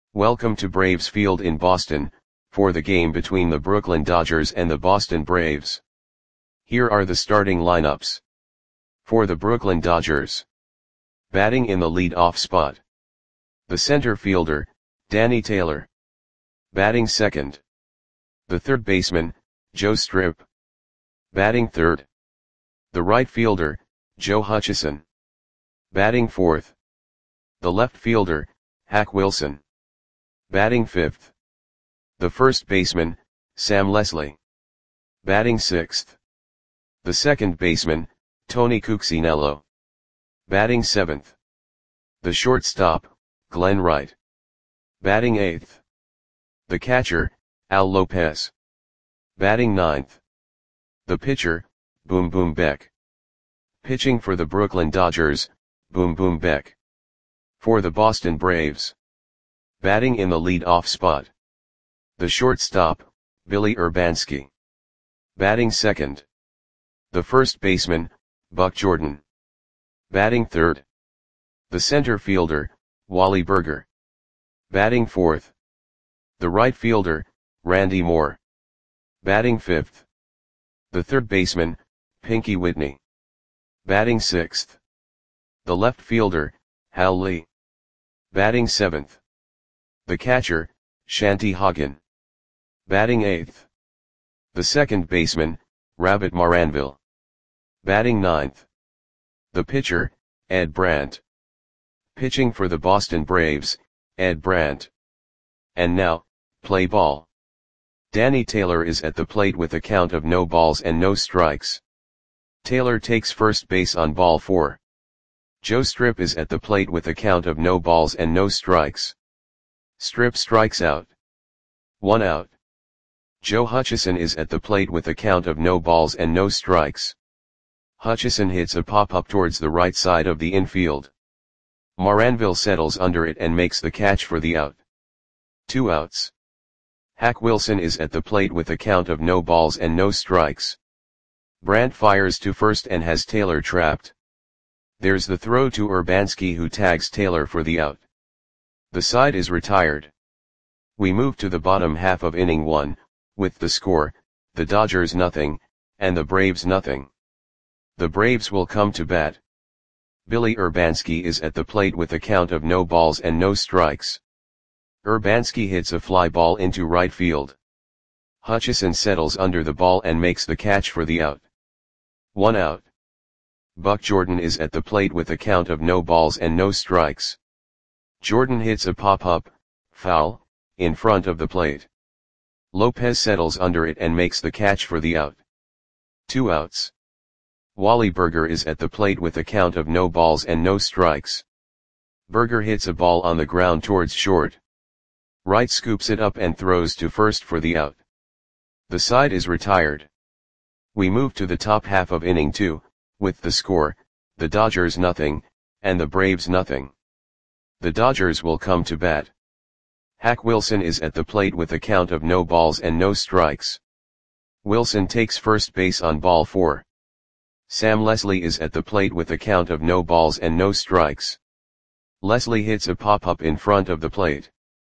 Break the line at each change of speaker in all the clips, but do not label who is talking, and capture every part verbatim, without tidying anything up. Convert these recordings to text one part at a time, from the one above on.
Welcome to Braves Field in Boston, for the game between the Brooklyn Dodgers and the Boston Braves. Here are the starting lineups. For the Brooklyn Dodgers. Batting in the lead-off spot. The center fielder, Danny Taylor. Batting second. The third baseman, Joe Strip. Batting third. The right fielder, Joe Hutchison. Batting fourth. The left fielder, Hack Wilson. Batting fifth. The first baseman, Sam Leslie. Batting sixth. The second baseman, Tony Cuccinello. Batting seventh. The shortstop, Glenn Wright. Batting eighth. The catcher, Al Lopez. Batting ninth. The pitcher, Boom Boom Beck. Pitching for the Brooklyn Dodgers, Boom Boom Beck. For the Boston Braves. Batting in the lead-off spot. The shortstop, Billy Urbanski. Batting second. The first baseman, Buck Jordan. Batting third. The center fielder, Wally Burger. Batting fourth. The right fielder, Randy Moore. Batting fifth. The third baseman, Pinky Whitney. Batting sixth. The left fielder, Hal Lee. Batting seventh. The catcher, Shanty Hagen. Batting eighth. The second baseman, Rabbit Maranville. Batting ninth. The pitcher, Ed Brandt. Pitching for the Boston Braves, Ed Brandt. And now, play ball. Danny Taylor is at the plate with a count of no balls and no strikes. Taylor takes first base on ball four. Joe Strip is at the plate with a count of no balls and no strikes. Strip strikes out. One out. Joe Hutchison is at the plate with a count of no balls and no strikes. Hutchison hits a pop-up towards the right side of the infield. Maranville settles under it and makes the catch for the out. Two outs. Hack Wilson is at the plate with a count of no balls and no strikes. Brandt fires to first and has Taylor trapped. There's the throw to Urbanski, who tags Taylor for the out. The side is retired. We move to the bottom half of inning one, with the score, the Dodgers nothing, and the Braves nothing. The Braves will come to bat. Billy Urbanski is at the plate with a count of no balls and no strikes. Urbanski hits a fly ball into right field. Hutchison settles under the ball and makes the catch for the out. One out. Buck Jordan is at the plate with a count of no balls and no strikes. Jordan hits a pop-up, foul, in front of the plate. Lopez settles under it and makes the catch for the out. Two outs. Wally Burger is at the plate with a count of no balls and no strikes. Burger hits a ball on the ground towards short. Wright scoops it up and throws to first for the out. The side is retired. We move to the top half of inning two, with the score, the Dodgers nothing, and the Braves nothing. The Dodgers will come to bat. Hack Wilson is at the plate with a count of no balls and no strikes. Wilson takes first base on ball four. Sam Leslie is at the plate with a count of no balls and no strikes. Leslie hits a pop-up in front of the plate.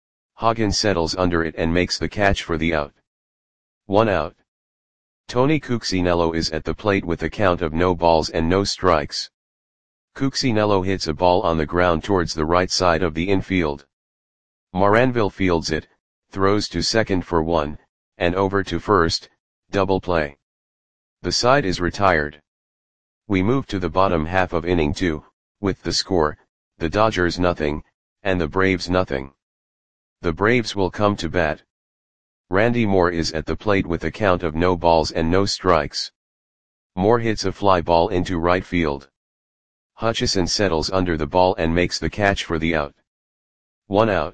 Hagen settles under it and makes the catch for the out. One out. Tony Cuccinello is at the plate with a count of no balls and no strikes. Cuccinello hits a ball on the ground towards the right side of the infield. Maranville fields it, throws to second for one, and over to first, double play. The side is retired. We move to the bottom half of inning two, with the score, the Dodgers nothing, and the Braves nothing. The Braves will come to bat. Randy Moore is at the plate with a count of no balls and no strikes. Moore hits a fly ball into right field. Hutchison settles under the ball and makes the catch for the out. One out.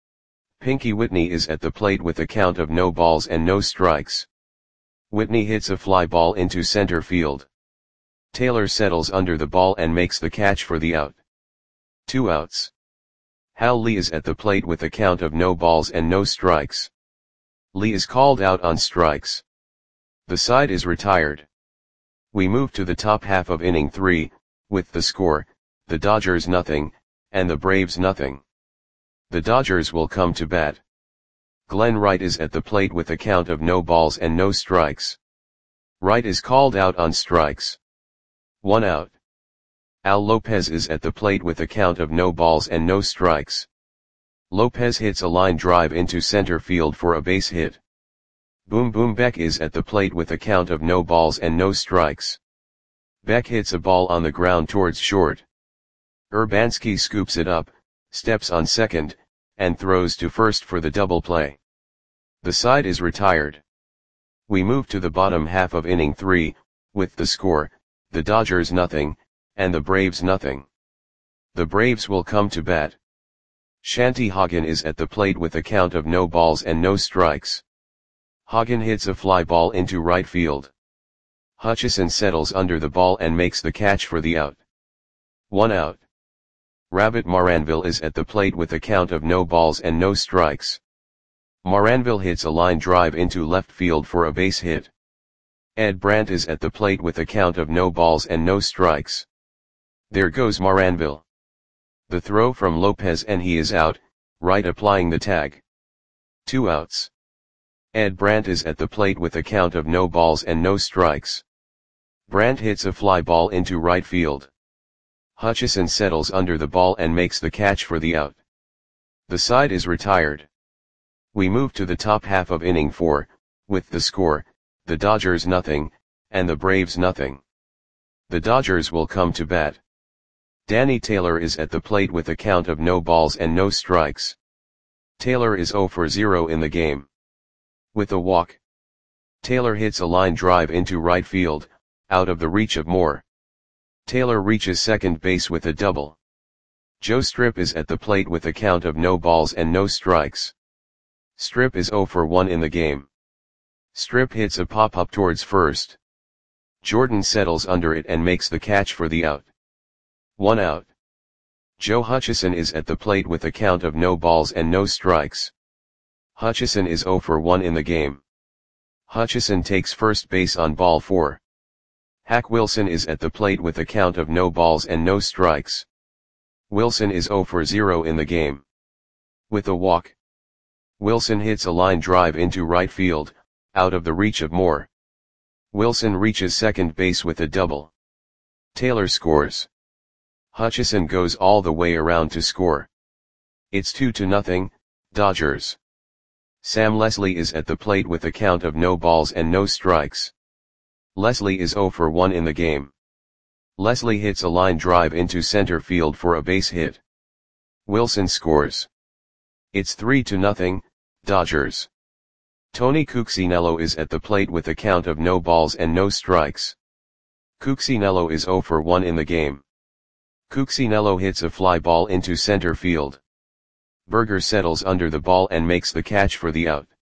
Pinky Whitney is at the plate with a count of no balls and no strikes. Whitney hits a fly ball into center field. Taylor settles under the ball and makes the catch for the out. Two outs. Hal Lee is at the plate with a count of no balls and no strikes. Lee is called out on strikes. The side is retired. We move to the top half of inning three, with the score, the Dodgers nothing, and the Braves nothing. The Dodgers will come to bat. Glenn Wright is at the plate with a count of no balls and no strikes. Wright is called out on strikes. One out. Al Lopez is at the plate with a count of no balls and no strikes. Lopez hits a line drive into center field for a base hit. Boom Boom Beck is at the plate with a count of no balls and no strikes. Beck hits a ball on the ground towards short. Urbanski scoops it up, steps on second, and throws to first for the double play. The side is retired. We move to the bottom half of inning three, with the score, the Dodgers nothing, and the Braves nothing. The Braves will come to bat. Shanty Hagen is at the plate with a count of no balls and no strikes. Hagen hits a fly ball into right field. Hutchison settles under the ball and makes the catch for the out. One out. Rabbit Maranville is at the plate with a count of no balls and no strikes. Maranville hits a line drive into left field for a base hit. Ed Brandt is at the plate with a count of no balls and no strikes. There goes Maranville. The throw from Lopez and he is out, Wright applying the tag. Two outs. Ed Brandt is at the plate with a count of no balls and no strikes. Brandt hits a fly ball into right field. Hutchison settles under the ball and makes the catch for the out. The side is retired. We move to the top half of inning four, with the score, the Dodgers nothing, and the Braves nothing. The Dodgers will come to bat. Danny Taylor is at the plate with a count of no balls and no strikes. Taylor is zero for zero in the game. With a walk, Taylor hits a line drive into right field, out of the reach of Moore. Taylor reaches second base with a double. Joe Strip is at the plate with a count of no balls and no strikes. Strip is zero for one in the game. Strip hits a pop-up towards first. Jordan settles under it and makes the catch for the out. One out. Joe Hutchison is at the plate with a count of no balls and no strikes. Hutchison is zero for one in the game. Hutchison takes first base on ball four. Hack Wilson is at the plate with a count of no balls and no strikes. Wilson is zero for zero in the game. With a walk, Wilson hits a line drive into right field, out of the reach of Moore. Wilson reaches second base with a double. Taylor scores. Hutchison goes all the way around to score. It's two to nothing, Dodgers. Sam Leslie is at the plate with a count of no balls and no strikes. Leslie is zero for one in the game. Leslie hits a line drive into center field for a base hit. Wilson scores. It's three to nothing, Dodgers. Tony Cuccinello is at the plate with a count of no balls and no strikes. Cuccinello is zero for one in the game. Cuccinello hits a fly ball into center field. Berger settles under the ball and makes the catch for the out.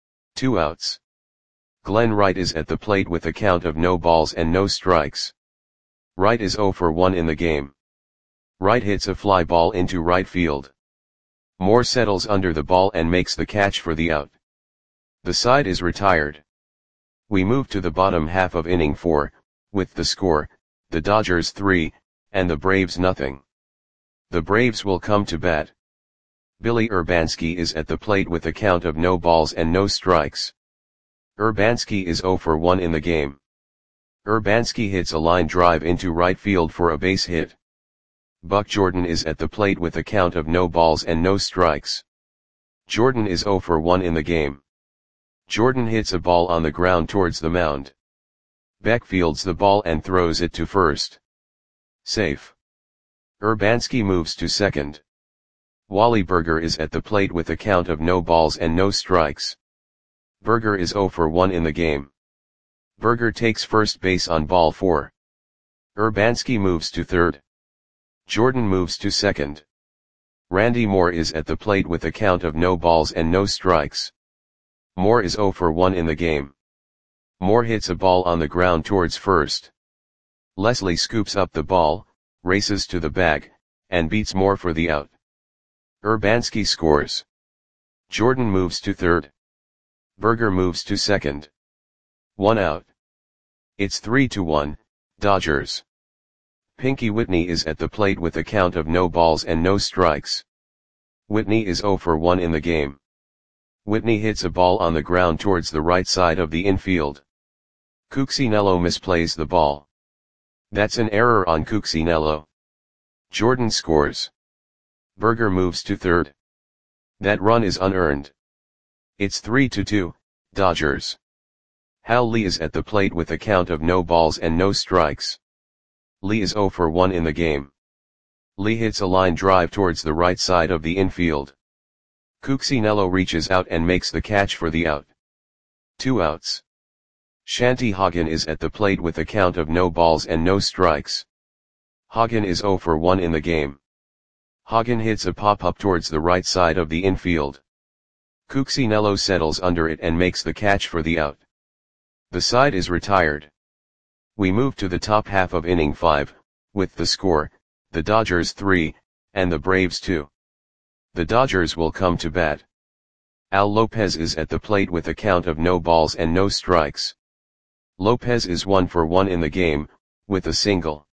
Two outs. Glenn Wright is at the plate with a count of no balls and no strikes. Wright is zero for one in the game. Wright hits a fly ball into right field. Moore settles under the ball and makes the catch for the out. The side is retired. We move to the bottom half of inning four, with the score, the Dodgers three, and the Braves nothing. The Braves will come to bat. Billy Urbanski is at the plate with a count of no balls and no strikes. Urbanski is zero for one in the game. Urbanski hits a line drive into right field for a base hit. Buck Jordan is at the plate with a count of no balls and no strikes. Jordan is zero for one in the game. Jordan hits a ball on the ground towards the mound. Beck fields the ball and throws it to first. Safe. Urbanski moves to second. Wally Berger is at the plate with a count of no balls and no strikes. Berger is zero for one in the game. Berger takes first base on ball four. Urbanski moves to third. Jordan moves to second. Randy Moore is at the plate with a count of no balls and no strikes. Moore is zero for one in the game. Moore hits a ball on the ground towards first. Leslie scoops up the ball, races to the bag, and beats Moore for the out. Urbanski scores. Jordan moves to third. Berger moves to second. One out. It's three to one, Dodgers. Pinky Whitney is at the plate with a count of no balls and no strikes. Whitney is zero for one in the game. Whitney hits a ball on the ground towards the right side of the infield. Cuccinello misplays the ball. That's an error on Cuccinello. Jordan scores. Berger moves to third. That run is unearned. It's three to two, Dodgers. Hal Lee is at the plate with a count of no balls and no strikes. Lee is zero for one in the game. Lee hits a line drive towards the right side of the infield. Cuccinello reaches out and makes the catch for the out. Two outs. Shanty Hagen is at the plate with a count of no balls and no strikes. Hagen is zero for one in the game. Hagen hits a pop-up towards the right side of the infield. Cuccinello settles under it and makes the catch for the out. The side is retired. We move to the top half of inning five, with the score, the Dodgers three, and the Braves two. The Dodgers will come to bat. Al Lopez is at the plate with a count of no balls and no strikes. Lopez is one for one in the game, with a single.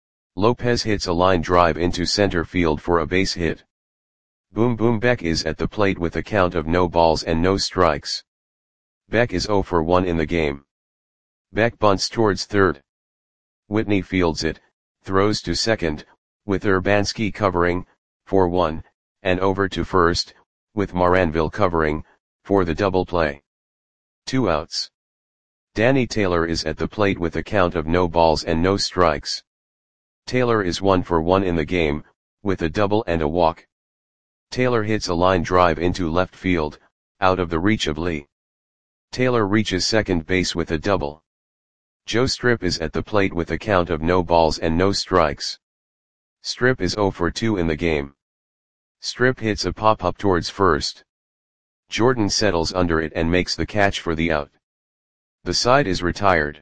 Lopez hits a line drive into center field for a base hit. Boom Boom Beck is at the plate with a count of no balls and no strikes. Beck is zero for one in the game. Beck bunts towards third. Whitney fields it, throws to second, with Urbanski covering, for one, and over to first, with Moranville covering, for the double play. Two outs. Danny Taylor is at the plate with a count of no balls and no strikes. Taylor is one for one in the game, with a double and a walk. Taylor hits a line drive into left field, out of the reach of Lee. Taylor reaches second base with a double. Joe Strip is at the plate with a count of no balls and no strikes. Strip is zero for two in the game. Strip hits a pop-up towards first. Jordan settles under it and makes the catch for the out. The side is retired.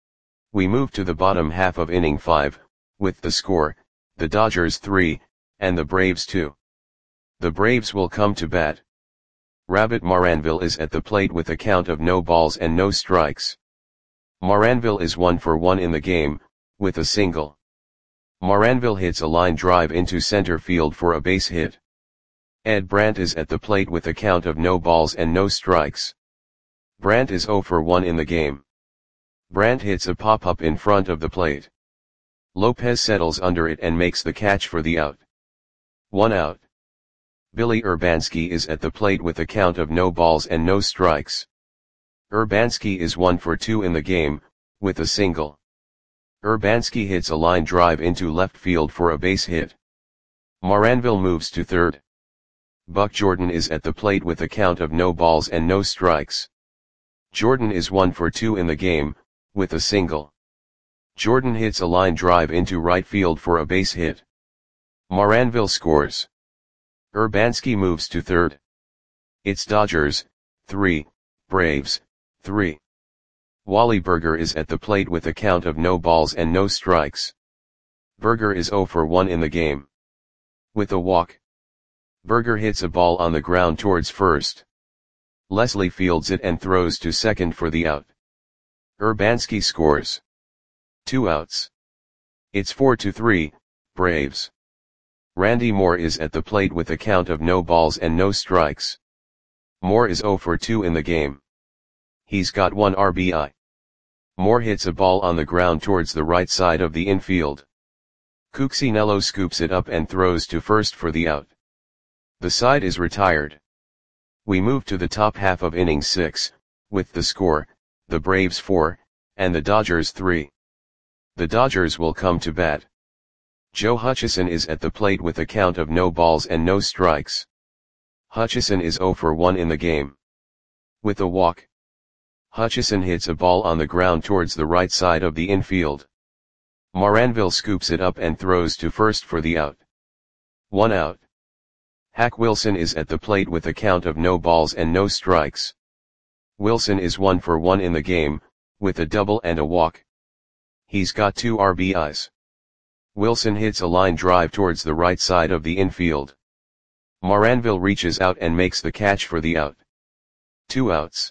We move to the bottom half of inning five, with the score, the Dodgers three, and the Braves two. The Braves will come to bat. Rabbit Moranville is at the plate with a count of no balls and no strikes. Moranville is one for one in the game, with a single. Moranville hits a line drive into center field for a base hit. Ed Brandt is at the plate with a count of no balls and no strikes. Brandt is zero for one in the game. Brandt hits a pop-up in front of the plate. Lopez settles under it and makes the catch for the out. One out. Billy Urbanski is at the plate with a count of no balls and no strikes. Urbanski is one for two in the game, with a single. Urbanski hits a line drive into left field for a base hit. Moranville moves to third. Buck Jordan is at the plate with a count of no balls and no strikes. Jordan is one for two in the game, with a single. Jordan hits a line drive into right field for a base hit. Moranville scores. Urbanski moves to third. It's Dodgers, three, Braves, three. Wally Berger is at the plate with a count of no balls and no strikes. Berger is zero for one in the game. With a walk. Berger hits a ball on the ground towards first. Leslie fields it and throws to second for the out. Urbanski scores. Two outs. It's four to three, Braves. Randy Moore is at the plate with a count of no balls and no strikes. Moore is zero for two in the game. He's got one R B I. Moore hits a ball on the ground towards the right side of the infield. Cuccinello scoops it up and throws to first for the out. The side is retired. We move to the top half of inning six, with the score, the Braves four, and the Dodgers three. The Dodgers will come to bat. Joe Hutchison is at the plate with a count of no balls and no strikes. Hutchison is zero for one in the game. With a walk. Hutchison hits a ball on the ground towards the right side of the infield. Moranville scoops it up and throws to first for the out. One out. Hack Wilson is at the plate with a count of no balls and no strikes. Wilson is one for one in the game, with a double and a walk. He's got two R B Is. Wilson hits a line drive towards the right side of the infield. Moranville reaches out and makes the catch for the out. Two outs.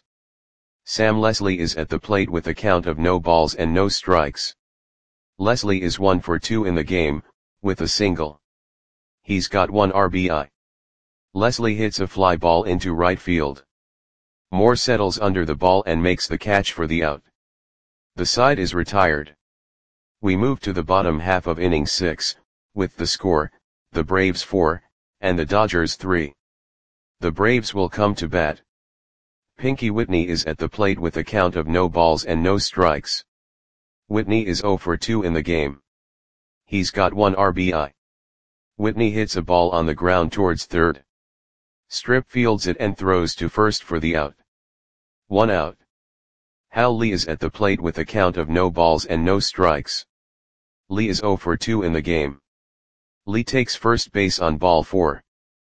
Sam Leslie is at the plate with a count of no balls and no strikes. Leslie is one for two in the game, with a single. He's got one R B I. Leslie hits a fly ball into right field. Moore settles under the ball and makes the catch for the out. The side is retired. We move to the bottom half of inning six, with the score, the Braves four, and the Dodgers three. The Braves will come to bat. Pinky Whitney is at the plate with a count of no balls and no strikes. Whitney is oh for two in the game. He's got one R B I. Whitney hits a ball on the ground towards third. Strip fields it and throws to first for the out. One out. Hal Lee is at the plate with a count of no balls and no strikes. Lee is oh for two in the game. Lee takes first base on ball four.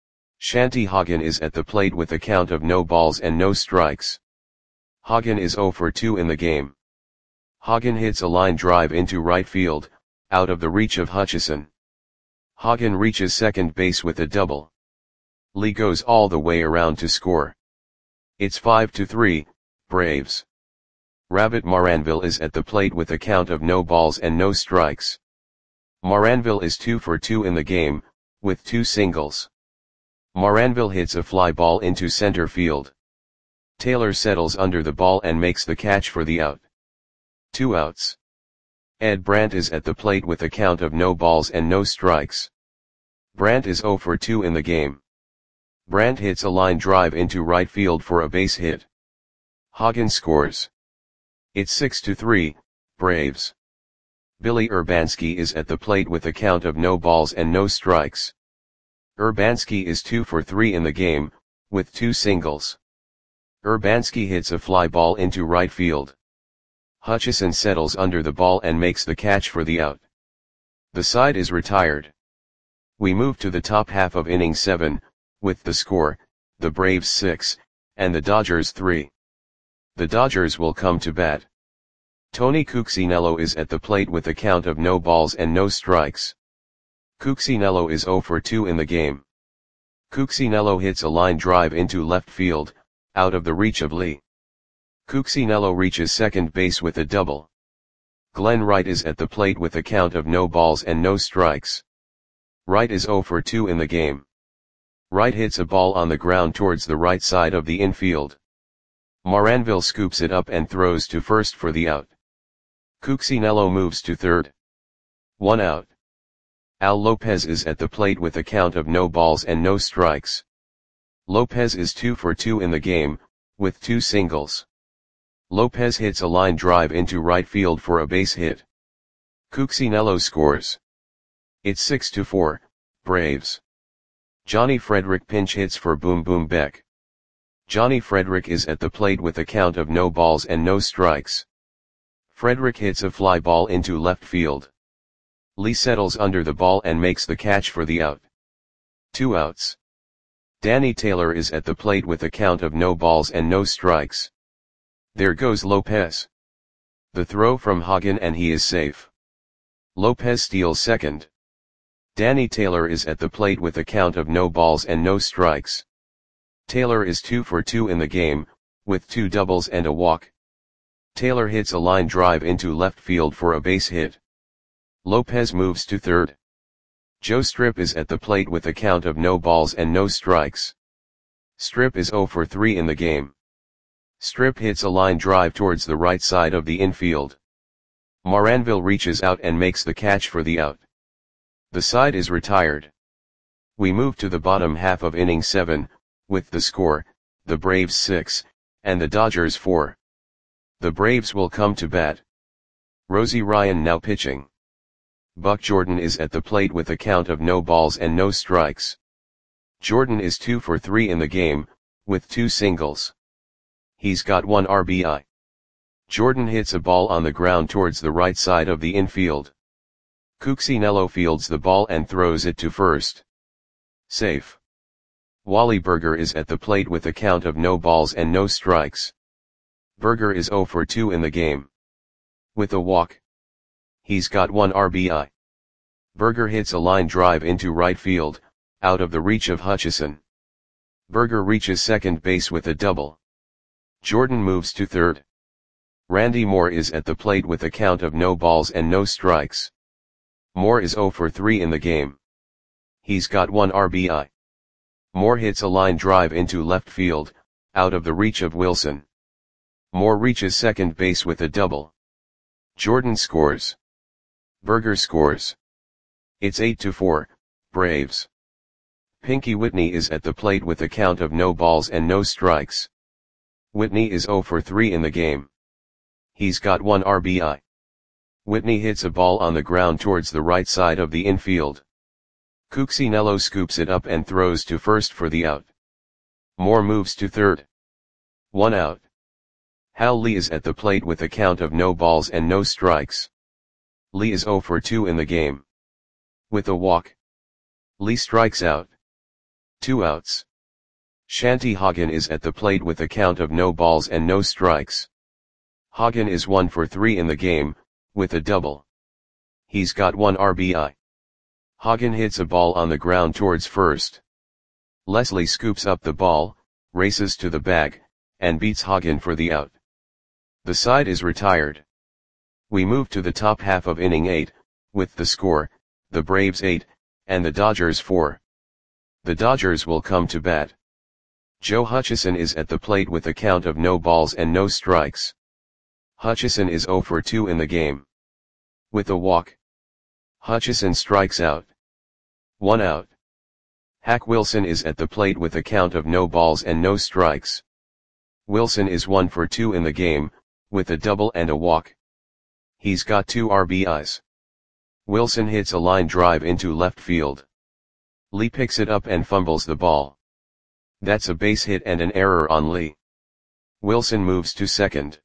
Shanty Hagen is at the plate with a count of no balls and no strikes. Hagen is oh for two in the game. Hagen hits a line drive into right field, out of the reach of Hutchison. Hagen reaches second base with a double. Lee goes all the way around to score. It's five to three, Braves. Rabbit Maranville is at the plate with a count of no balls and no strikes. Maranville is two for two in the game, with two singles. Maranville hits a fly ball into center field. Taylor settles under the ball and makes the catch for the out. Two outs. Ed Brandt is at the plate with a count of no balls and no strikes. Brandt is oh for two in the game. Brandt hits a line drive into right field for a base hit. Hagen scores. It's six to three, Braves. Billy Urbanski is at the plate with a count of no balls and no strikes. Urbanski is two for three in the game, with two singles. Urbanski hits a fly ball into right field. Hutchison settles under the ball and makes the catch for the out. The side is retired. We move to the top half of inning seven, with the score, the Braves six, and the Dodgers three. The Dodgers will come to bat. Tony Cuccinello is at the plate with a count of no balls and no strikes. Cuccinello is oh for two in the game. Cuccinello hits a line drive into left field, out of the reach of Lee. Cuccinello reaches second base with a double. Glenn Wright is at the plate with a count of no balls and no strikes. Wright is oh for two in the game. Wright hits a ball on the ground towards the right side of the infield. Maranville scoops it up and throws to first for the out. Cuccinello moves to third. One out. Al Lopez is at the plate with a count of no balls and no strikes. Lopez is two for two in the game, with two singles. Lopez hits a line drive into right field for a base hit. Cuccinello scores. It's six to four, Braves. Johnny Frederick pinch hits for Boom Boom Beck. Johnny Frederick is at the plate with a count of no balls and no strikes. Frederick hits a fly ball into left field. Lee settles under the ball and makes the catch for the out. Two outs. Danny Taylor is at the plate with a count of no balls and no strikes. There goes Lopez. The throw from Hagen and he is safe. Lopez steals second. Danny Taylor is at the plate with a count of no balls and no strikes. Taylor is two for two in the game, with two doubles and a walk. Taylor hits a line drive into left field for a base hit. Lopez moves to third. Joe Strip is at the plate with a count of no balls and no strikes. Strip is oh for three in the game. Strip hits a line drive towards the right side of the infield. Maranville reaches out and makes the catch for the out. The side is retired. We move to the bottom half of inning seven, with the score, the Braves six, and the Dodgers four. The Braves will come to bat. Rosie Ryan now pitching. Buck Jordan is at the plate with a count of no balls and no strikes. Jordan is two for three in the game, with two singles. He's got one R B I. Jordan hits a ball on the ground towards the right side of the infield. Cuccinello fields the ball and throws it to first. Safe. Wally Berger is at the plate with a count of no balls and no strikes. Berger is oh for two in the game. With a walk. He's got one R B I. Berger hits a line drive into right field, out of the reach of Hutchison. Berger reaches second base with a double. Jordan moves to third. Randy Moore is at the plate with a count of no balls and no strikes. Moore is oh for three in the game. He's got one R B I. Moore hits a line drive into left field, out of the reach of Wilson. Moore reaches second base with a double. Jordan scores. Berger scores. It's eight to four, Braves. Pinky Whitney is at the plate with a count of no balls and no strikes. Whitney is oh for three in the game. He's got one R B I. Whitney hits a ball on the ground towards the right side of the infield. Cuccinello scoops it up and throws to first for the out. Moore moves to third. One out. Hal Lee is at the plate with a count of no balls and no strikes. Lee is oh for two in the game. With a walk, Lee strikes out. Two outs. Shanty Hagen is at the plate with a count of no balls and no strikes. Hagen is one for three in the game, with a double. He's got one R B I. Hagen hits a ball on the ground towards first. Leslie scoops up the ball, races to the bag, and beats Hagen for the out. The side is retired. We move to the top half of inning eight, with the score, the Braves eight, and the Dodgers four. The Dodgers will come to bat. Joe Hutchison is at the plate with a count of no balls and no strikes. Hutchison is oh for two in the game. With a walk, Hutchison strikes out. One out. Hack Wilson is at the plate with a count of no balls and no strikes. Wilson is one for two in the game, with a double and a walk. He's got two R B Is. Wilson hits a line drive into left field. Lee picks it up and fumbles the ball. That's a base hit and an error on Lee. Wilson moves to second.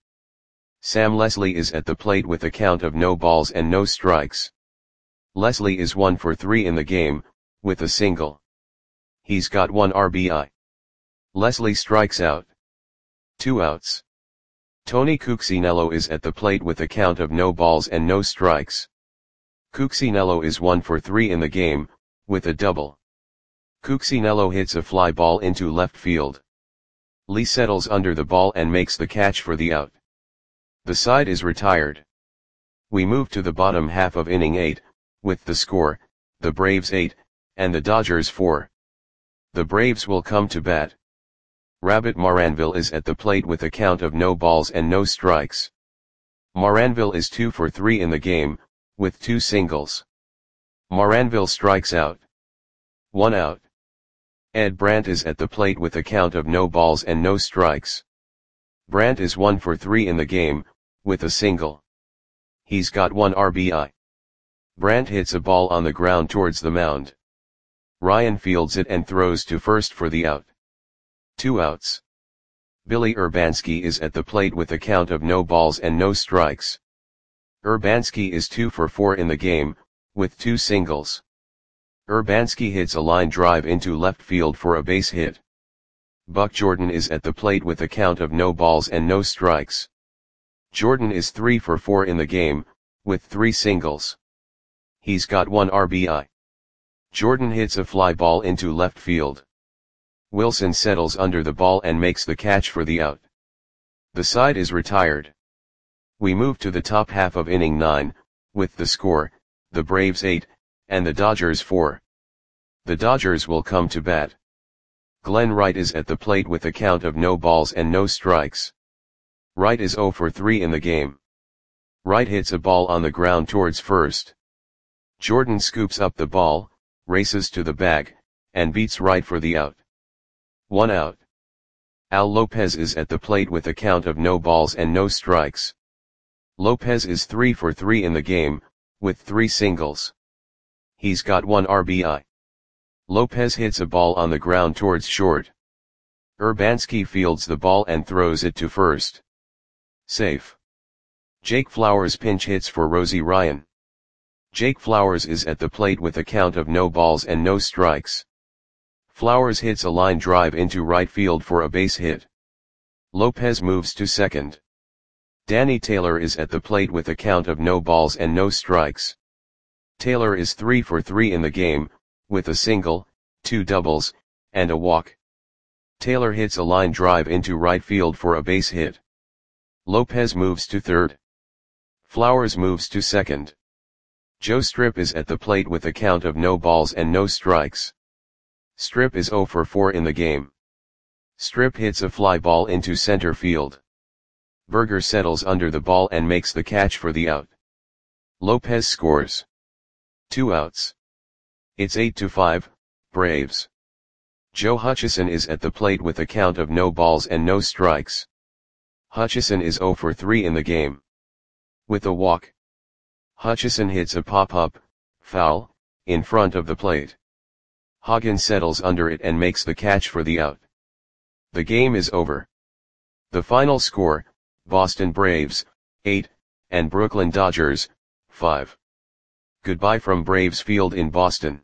Sam Leslie is at the plate with a count of no balls and no strikes. Leslie is one for three in the game, with a single. He's got one R B I. Leslie strikes out. Two outs. Tony Cuccinello is at the plate with a count of no balls and no strikes. Cuccinello is one for three in the game, with a double. Cuccinello hits a fly ball into left field. Lee settles under the ball and makes the catch for the out. The side is retired. We move to the bottom half of inning eight, with the score, the Braves eight, and the Dodgers four. The Braves will come to bat. Rabbit Maranville is at the plate with a count of no balls and no strikes. Maranville is two for three in the game, with two singles. Maranville strikes out. One out. Ed Brandt is at the plate with a count of no balls and no strikes. Brandt is one for three in the game, with a single. He's got one R B I. Brandt hits a ball on the ground towards the mound. Ryan fields it and throws to first for the out. Two outs. Billy Urbanski is at the plate with a count of no balls and no strikes. Urbanski is two for four in the game, with two singles. Urbanski hits a line drive into left field for a base hit. Buck Jordan is at the plate with a count of no balls and no strikes. Jordan is three for four in the game, with three singles. He's got one R B I. Jordan hits a fly ball into left field. Wilson settles under the ball and makes the catch for the out. The side is retired. We move to the top half of inning nine, with the score, the Braves eight, and the Dodgers four. The Dodgers will come to bat. Glenn Wright is at the plate with a count of no balls and no strikes. Wright is oh for three in the game. Wright hits a ball on the ground towards first. Jordan scoops up the ball, races to the bag, and beats Wright for the out. One out. Al Lopez is at the plate with a count of no balls and no strikes. Lopez is three for three in the game, with three singles. He's got one R B I. Lopez hits a ball on the ground towards short. Urbanski fields the ball and throws it to first. Safe. Jake Flowers pinch hits for Rosie Ryan. Jake Flowers is at the plate with a count of no balls and no strikes. Flowers hits a line drive into right field for a base hit. Lopez moves to second. Danny Taylor is at the plate with a count of no balls and no strikes. Taylor is three for three in the game, with a single, two doubles, and a walk. Taylor hits a line drive into right field for a base hit. Lopez moves to third. Flowers moves to second. Joe Strip is at the plate with a count of no balls and no strikes. Strip is zero for four in the game. Strip hits a fly ball into center field. Berger settles under the ball and makes the catch for the out. Lopez scores. Two outs. It's eight to five, Braves. Joe Hutchison is at the plate with a count of no balls and no strikes. Hutchison is zero for three in the game. With a walk, Hutchison hits a pop-up, foul, in front of the plate. Hagen settles under it and makes the catch for the out. The game is over. The final score, Boston Braves, eight, and Brooklyn Dodgers, five. Goodbye from Braves Field in Boston.